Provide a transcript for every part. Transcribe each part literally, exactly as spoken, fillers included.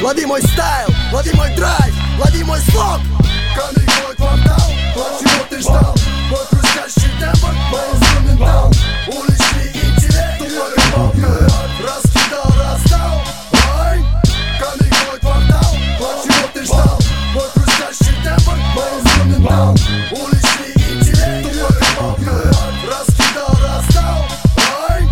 лови мой стайл, лови мой драйв, лови мой слог. Камень мой квартал, вот чего ты ждал. Мой хрустящий тембр, мой инструментал. Уличный интеллект, твой рыбалка. Раскидал, раздал, ой. Камень мой квартал, вот чего ты ждал. Мой хрустящий тембр, мой инструментал. Уличный интеллект, твой рыбалка. Раскидал, раздал, ой.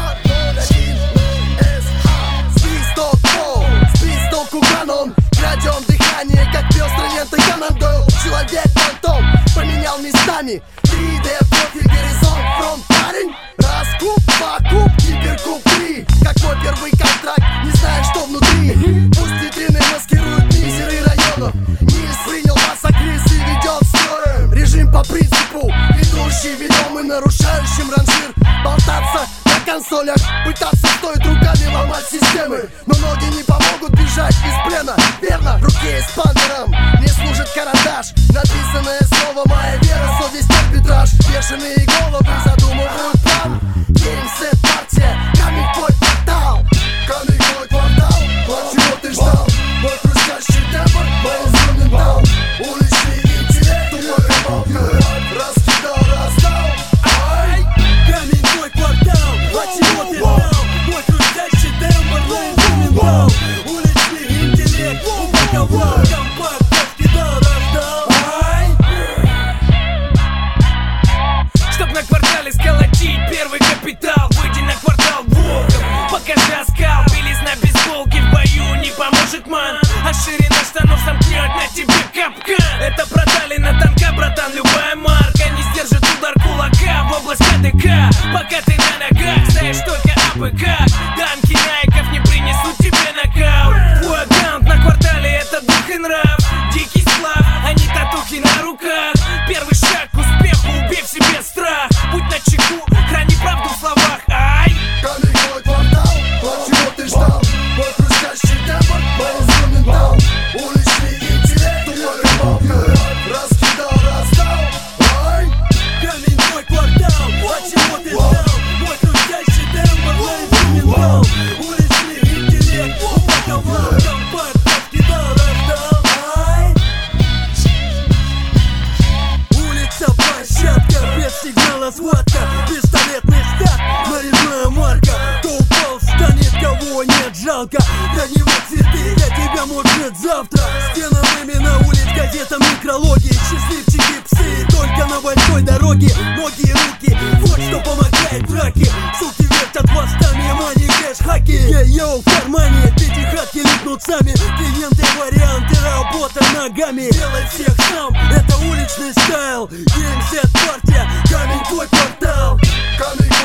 Свисток пол, свисток уганом. Крадем дыхание, как пестрый ленты Конан Дойл. Человек-фантом поменял местами. три дэ профиль, горизонт, фронт, парень. Раскуп, покуп, гиперкуб три. Как мой первый контракт, не знаю, что внутри. Пусть витрины маскируют мизеры районов. Нильс принял вас, а Крис и ведет строем. Режим по принципу, ведущий ведомый, нарушающим ранжир. Болтаться на консолях, пытаться стоит руками ломать системы. Но ноги не помогут бежать из плена. Верно, в руке эспандером мне служит карандаш. Написанное слово, моя вера, совесть, арбитраж. Бешеные головы задумывают план. Геймсет, партия, камень твой квартал. Камень твой квартал, вот чего ты ждал. Мой хрустящий тембр, мой инструментал. Уличный интеллект, твой рыбалка. Раскидал, раздал, ай. Камень твой квартал, вот чего ты ждал. Мой хрустящий тембр, мой инструментал. Уличный интеллект, упаковал. Компакт, раскидал, раздал, ай. Чтоб на квартале сколотить первый капитал, выйди на квартал волком, покажи оскал. Белизна бейсболки в бою не поможет, ман. А ширина штанов сомкнет на тебе капкан. Это продали на танка, братан, любая марка не сдержит удар кулака в область КДК. Пока ты на ногах, знаешь только АПК. Данки Найков не принесут тебе нокаут. Твой аккаунт на квартале — это дух и нрав. Дикий сплав, а не татухи на руках. Первый шаг к успеху, убей в себе страх. Будь начеку, храни правду в словах, ай. Камень мой квартал, вот чего ты ждал. Мой хрустящий тембр, мой инструментал. Уличный интеллект, твой рыбалка. Раскидал, раздал, ай. Камень твой квартал, вот чего ты ждал. Мой хрустящий тембр, мой инструментал. Уличный интеллект, упаковал. Компакт, раскидал, раздал, ай. Улица, площадка, без сигнала схватка. Пистолетный стак, нарезная марка. Кто упал, встанет, кого нет, жалко. Для него цветы, для тебя может завтра. Стенами на улиц, газетам некрологи. Счастливчики, псы, только на большой дороге. Ноги и руки, вот что помогает в драке. Суки вертят хвостами, мани, кэш, хаки. Йо-йо, в кармане, пятихатки липнут сами. Клиенты, варианты, работа ногами. Делай всех сам, это уличный стайл. Геймсет, партия, камень твой квартал. Камень